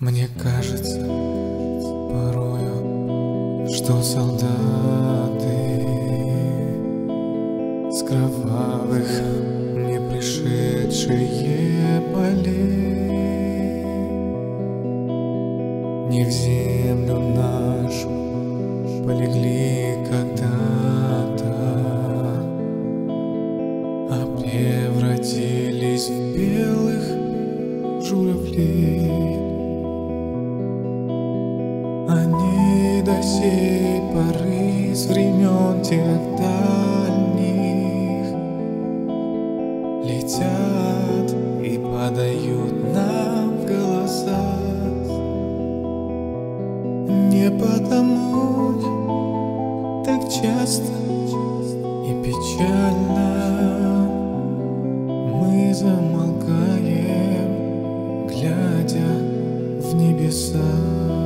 Мне кажется порою, что солдаты с кровавых не пришедшие полей не в землю нашу полегли когда-то, а превратились в белых журавлей. Они до сей поры с времен тех дальних летят и падают нам в голоса. Не потому так часто и печально мы замолкаем, глядя в небеса.